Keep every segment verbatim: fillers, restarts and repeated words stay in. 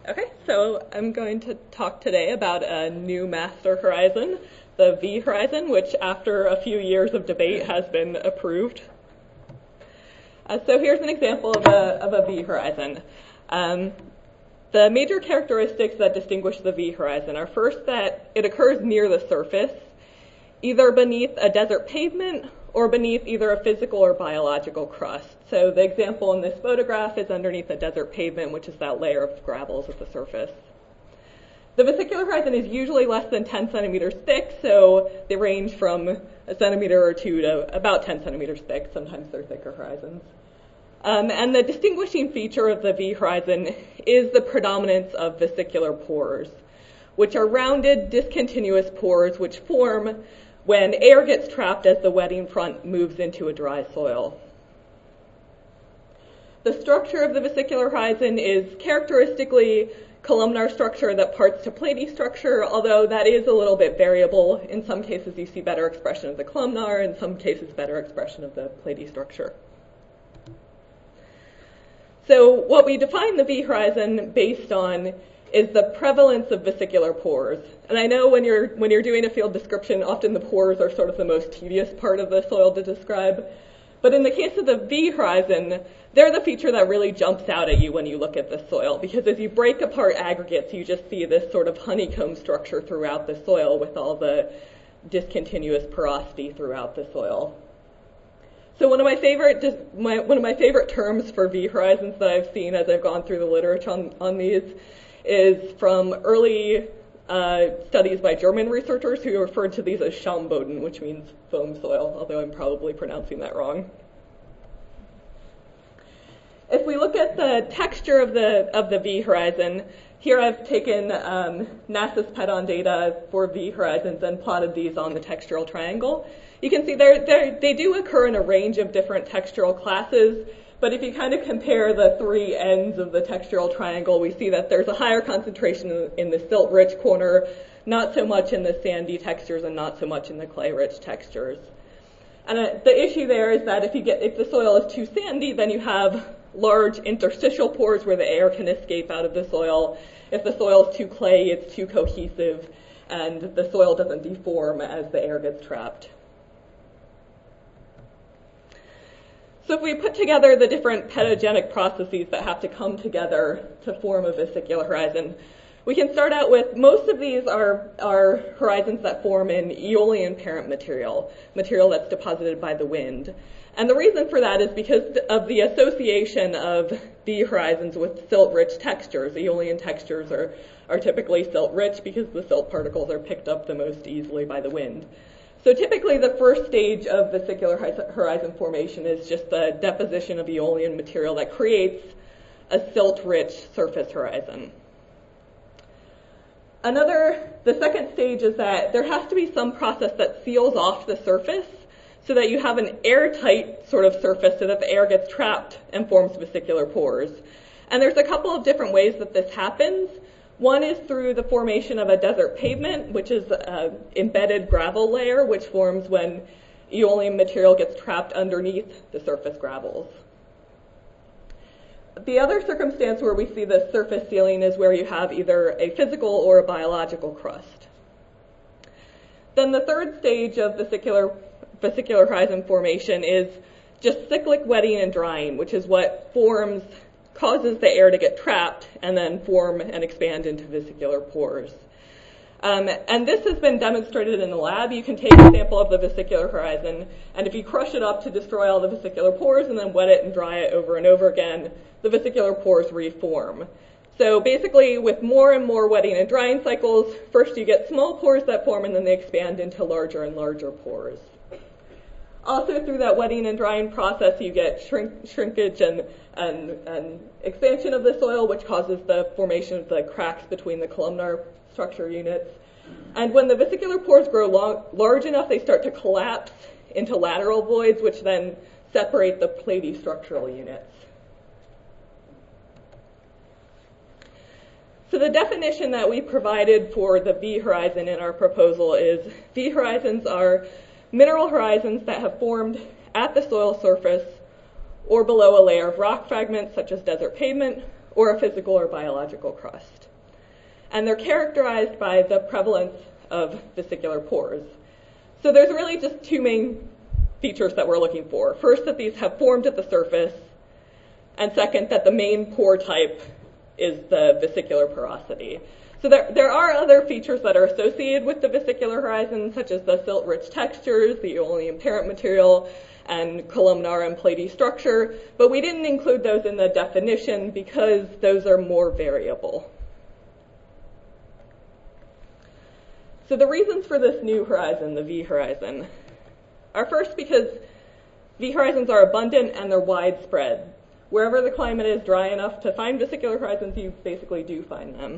Okay, so I'm going to talk today about a new master horizon, the V horizon, which after a few years of debate has been approved. Uh, so here's an example of a, of a V horizon. Um, the major characteristics that distinguish the V horizon are first that it occurs near the surface, either beneath a desert pavement or beneath either a physical or biological crust. So the example in this photograph is underneath a desert pavement, which is that layer of gravels at the surface. The vesicular horizon is usually less than ten centimeters thick, so they range from a centimeter or two to about ten centimeters thick. Sometimes they're thicker horizons. Um, and the distinguishing feature of the V horizon is the predominance of vesicular pores, which are rounded, discontinuous pores which form when air gets trapped as the wetting front moves into a dry soil. The structure of the vesicular horizon is characteristically columnar structure that parts to platy structure, although that is a little bit variable. In some cases you see better expression of the columnar, in some cases better expression of the platy structure. So what we define the V horizon based on is the prevalence of vesicular pores. And I know when you're when you're doing a field description, often the pores are sort of the most tedious part of the soil to describe. But in the case of the V horizon, they're the feature that really jumps out at you when you look at the soil, because as you break apart aggregates, you just see this sort of honeycomb structure throughout the soil with all the discontinuous porosity throughout the soil. So one of my favorite my, one of my favorite terms for V horizons that I've seen as I've gone through the literature on, on these is from early uh, studies by German researchers who referred to these as Schaumboden, which means foam soil, although I'm probably pronouncing that wrong. If we look at the texture of the of the V horizon, here I've taken um, NASA's P E D O N data for V horizons and plotted these on the textural triangle. You can see they're, they're, they do occur in a range of different textural classes, but if you kind of compare the three ends of the textural triangle, we see that there's a higher concentration in, in the silt-rich corner, not so much in the sandy textures and not so much in the clay-rich textures. And uh, the issue there is that if you get if the soil is too sandy, then you have large interstitial pores where the air can escape out of the soil. If the soil is too clay, it's too cohesive, and the soil doesn't deform as the air gets trapped. So if we put together the different pedogenic processes that have to come together to form a vesicular horizon, we can start out with most of these are, are horizons that form in aeolian parent material, material that's deposited by the wind. And the reason for that is because of the association of V horizons with silt-rich textures. Aeolian textures are, are typically silt-rich because the silt particles are picked up the most easily by the wind. So typically the first stage of vesicular horizon formation is just the deposition of aeolian material that creates a silt-rich surface horizon. Another, the second stage is that there has to be some process that seals off the surface so that you have an airtight sort of surface so that the air gets trapped and forms vesicular pores. And there's a couple of different ways that this happens. One is through the formation of a desert pavement, which is an embedded gravel layer, which forms when aeolian material gets trapped underneath the surface gravels. The other circumstance where we see the surface sealing is where you have either a physical or a biological crust. Then the third stage of vesicular, vesicular horizon formation is just cyclic wetting and drying, which is what forms causes the air to get trapped and then form and expand into vesicular pores. Um, and this has been demonstrated in the lab. You can take a sample of the vesicular horizon, and if you crush it up to destroy all the vesicular pores and then wet it and dry it over and over again, the vesicular pores reform. So basically, with more and more wetting and drying cycles, first you get small pores that form and then they expand into larger and larger pores. Also, through that wetting and drying process, you get shrink, shrinkage and, and, and expansion of the soil, which causes the formation of the cracks between the columnar structure units. And when the vesicular pores grow long, large enough, they start to collapse into lateral voids, which then separate the platy structural units. So the definition that we provided for the V horizon in our proposal is V horizons are mineral horizons that have formed at the soil surface or below a layer of rock fragments such as desert pavement or a physical or biological crust. And they're characterized by the prevalence of vesicular pores. So there's really just two main features that we're looking for. First, that these have formed at the surface, and second, that the main pore type is the vesicular porosity. So there, there are other features that are associated with the vesicular horizon, such as the silt-rich textures, the aeolian parent material, and columnar and platy structure, but we didn't include those in the definition because those are more variable. So the reasons for this new horizon, the V horizon, are first because V horizons are abundant and they're widespread. Wherever the climate is dry enough to find vesicular horizons, you basically do find them.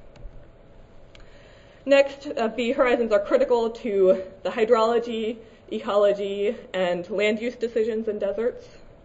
Next, uh, V horizons are critical to the hydrology, ecology, and land use decisions in deserts.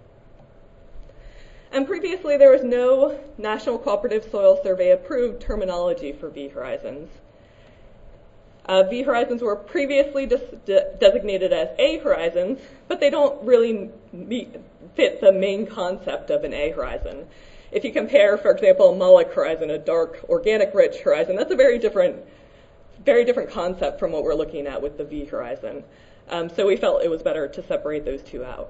And previously, there was no National Cooperative Soil Survey approved terminology for V horizons. Uh, V horizons were previously de- designated as A horizons, but they don't really meet, fit the main concept of an A horizon. If you compare, for example, a Moloch horizon, a dark, organic-rich horizon, that's a very different, very different concept from what we're looking at with the V horizon. Um, so we felt it was better to separate those two out.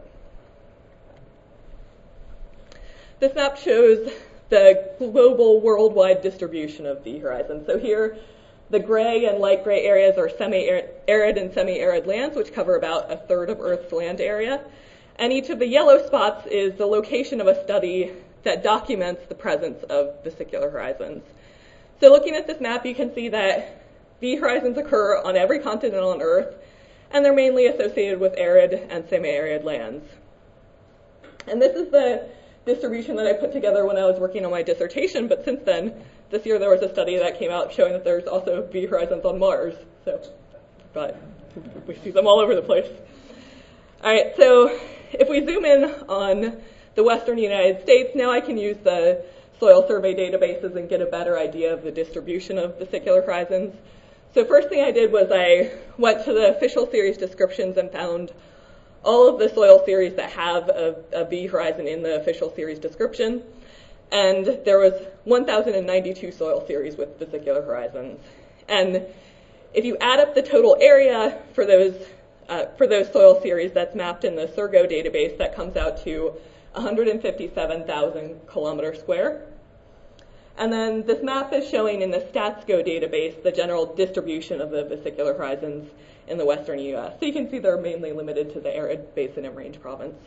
This map shows the global worldwide distribution of V horizons. So here, the gray and light gray areas are semi-arid and semi-arid lands, which cover about a third of Earth's land area. And each of the yellow spots is the location of a study that documents the presence of vesicular horizons. So looking at this map, you can see that V horizons occur on every continent on Earth, and they're mainly associated with arid and semi-arid lands. And this is the distribution that I put together when I was working on my dissertation, but since then, this year there was a study that came out showing that there's also V horizons on Mars. So, but we see them all over the place. All right, so if we zoom in on the western United States, now I can use the soil survey databases and get a better idea of the distribution of vesicular horizons. So first thing I did was I went to the official series descriptions and found all of the soil series that have a, a V horizon in the official series description. And there was one thousand ninety-two soil series with vesicular horizons. And if you add up the total area for those uh, for those soil series that's mapped in the SURGO database, that comes out to one hundred fifty-seven thousand kilometers square. And then this map is showing in the StatsGo database the general distribution of the vesicular horizons in the western U S. So you can see they're mainly limited to the arid basin and range province.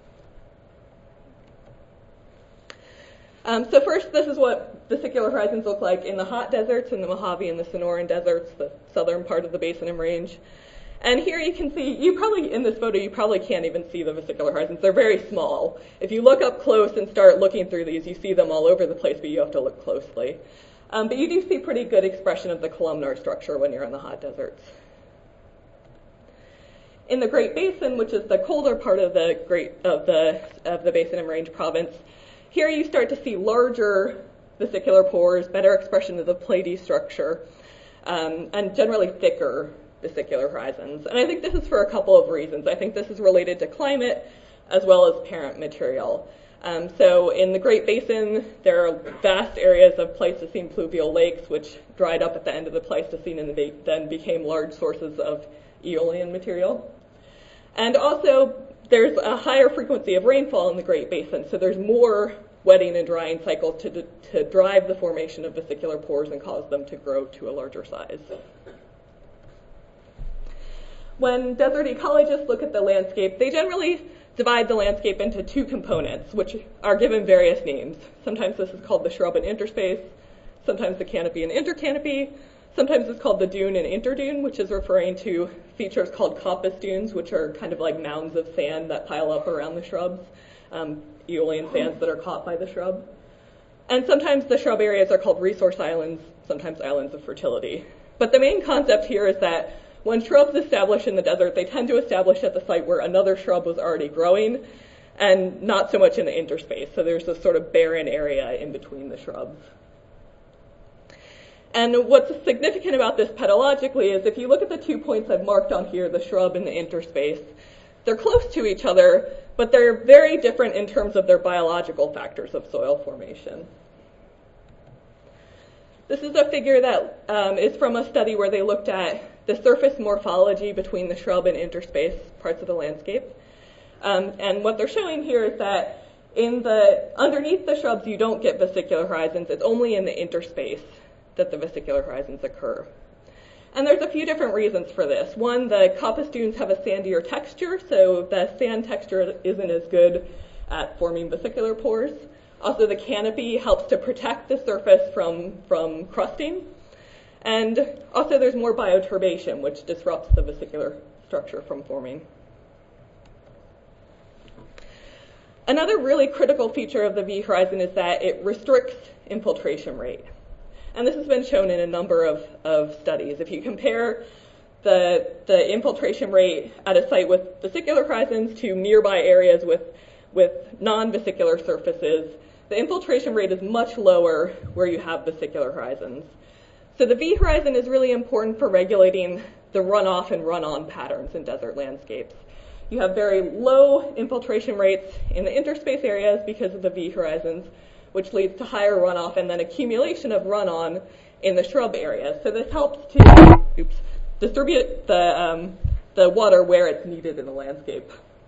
Um, so first, this is what vesicular horizons look like in the hot deserts, in the Mojave and the Sonoran deserts, the southern part of the basin and range. And here you can see, you probably, in this photo, you probably can't even see the vesicular horizons. They're very small. If you look up close and start looking through these, you see them all over the place, but you have to look closely. Um, but you do see pretty good expression of the columnar structure when you're in the hot deserts. In the Great Basin, which is the colder part of the Great of the of the Basin and Range province, here you start to see larger vesicular pores, better expression of the platy structure, um, and generally thicker vesicular horizons. And I think this is for a couple of reasons. I think this is related to climate as well as parent material. Um, so in the Great Basin, there are vast areas of Pleistocene pluvial lakes which dried up at the end of the Pleistocene and they then became large sources of aeolian material. And also, there's a higher frequency of rainfall in the Great Basin, so there's more wetting and drying cycles to, to drive the formation of vesicular pores and cause them to grow to a larger size. When desert ecologists look at the landscape, they generally divide the landscape into two components, which are given various names. Sometimes this is called the shrub and interspace, sometimes the canopy and intercanopy, sometimes it's called the dune and interdune, which is referring to features called coppice dunes, which are kind of like mounds of sand that pile up around the shrubs, um, aeolian sands that are caught by the shrub. And sometimes the shrub areas are called resource islands, sometimes islands of fertility. But the main concept here is that when shrubs establish in the desert, they tend to establish at the site where another shrub was already growing, and not so much in the interspace. So there's this sort of barren area in between the shrubs. And what's significant about this pedologically is if you look at the two points I've marked on here, the shrub and the interspace, they're close to each other, but they're very different in terms of their biological factors of soil formation. This is a figure that um, is from a study where they looked at the surface morphology between the shrub and interspace parts of the landscape. Um, and what they're showing here is that in the underneath the shrubs, you don't get vesicular horizons. It's only in the interspace that the vesicular horizons occur. And there's a few different reasons for this. One, the coppice dunes have a sandier texture, so the sand texture isn't as good at forming vesicular pores. Also, the canopy helps to protect the surface from, from crusting. And also, there's more bioturbation, which disrupts the vesicular structure from forming. Another really critical feature of the V horizon is that it restricts infiltration rate. And this has been shown in a number of, of studies. If you compare the, the infiltration rate at a site with vesicular horizons to nearby areas with, with non-vesicular surfaces, the infiltration rate is much lower where you have vesicular horizons. So the V horizon is really important for regulating the runoff and run-on patterns in desert landscapes. You have very low infiltration rates in the interspace areas because of the V horizons, which leads to higher runoff and then accumulation of run-on in the shrub areas. So this helps to oops, distribute the, um, the water where it's needed in the landscape.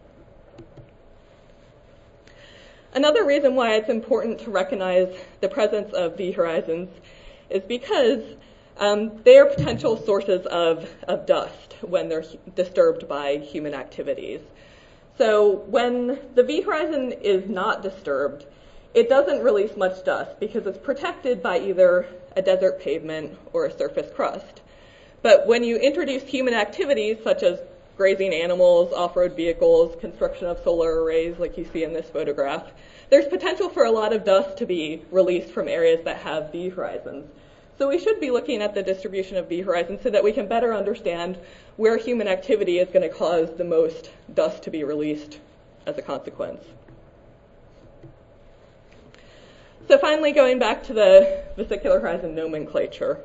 Another reason why it's important to recognize the presence of V horizons is because um, they are potential sources of, of dust when they're disturbed by human activities. So when the V horizon is not disturbed, it doesn't release much dust because it's protected by either a desert pavement or a surface crust. But when you introduce human activities such as grazing animals, off-road vehicles, construction of solar arrays like you see in this photograph, there's potential for a lot of dust to be released from areas that have V horizons. So we should be looking at the distribution of V horizons so that we can better understand where human activity is going to cause the most dust to be released as a consequence. So finally, going back to the vesicular horizon nomenclature.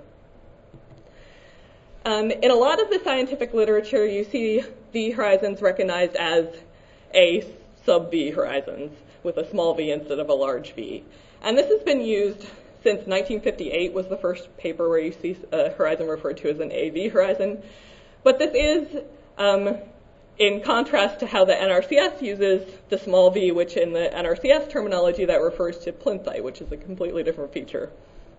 Um, in a lot of the scientific literature, you see V horizons recognized as a sub-V horizons with a small v instead of a large V. And this has been used since nineteen fifty-eight was the first paper where you see a horizon referred to as an A V horizon. But this is um, in contrast to how the N R C S uses the small v, which in the N R C S terminology that refers to plinthite, which is a completely different feature.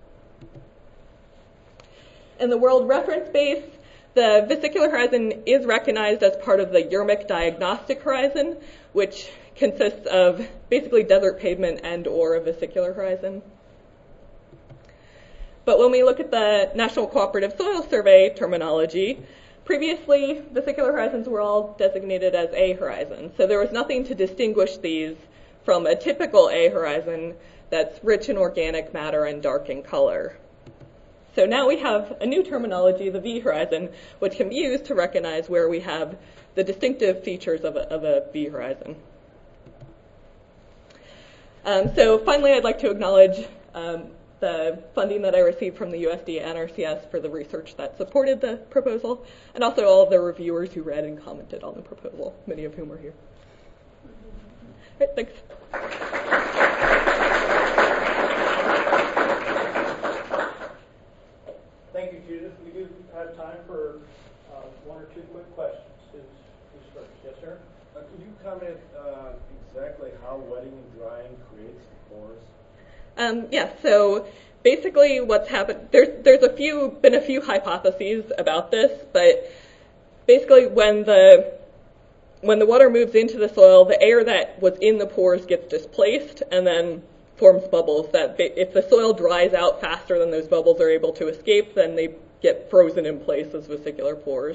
In the World Reference Base, the vesicular horizon is recognized as part of the Yermak diagnostic horizon, which consists of basically desert pavement and or a vesicular horizon. But when we look at the National Cooperative Soil Survey terminology, previously vesicular horizons were all designated as A horizons. So there was nothing to distinguish these from a typical A horizon that's rich in organic matter and dark in color. So now we have a new terminology, the V horizon, which can be used to recognize where we have the distinctive features of a, of a V horizon. Um, so finally, I'd like to acknowledge um, the funding that I received from the U S D A N R C S for the research that supported the proposal, and also all of the reviewers who read and commented on the proposal, many of whom are here. All right, thanks. Thank you, Judith. We do have time for uh, one or two quick questions. Who's, who's first? Yes, sir? Uh, could you comment uh, exactly how wetting and drying creates the pores? Um, yeah, so basically what's happened, there's, there's a few, been a few hypotheses about this, but basically when the, when the water moves into the soil, the air that was in the pores gets displaced and then forms bubbles that if the soil dries out faster than those bubbles are able to escape, then they get frozen in place as vesicular pores.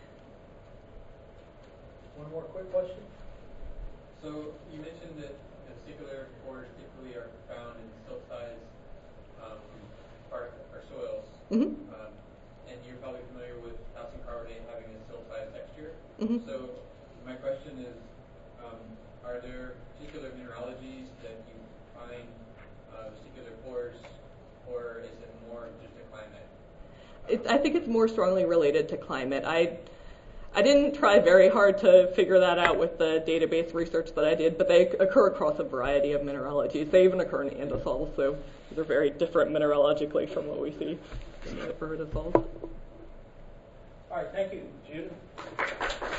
One more quick question. So you mentioned that vesicular pores typically are found in silt-sized um, part or soils, Mm-hmm. um, and you're probably familiar with calcium carbonate having a silt-sized texture. Mm-hmm. So my question is, um, are there particular mineralogies that you find uh, vesicular pores, or is it more just a climate? It's, I think it's more strongly related to climate. I I didn't try very hard to figure that out with the database research that I did, but they occur across a variety of mineralogies. They even occur in andesols, so they're very different mineralogically from what we see in the iridosols. All right, thank you, Judith.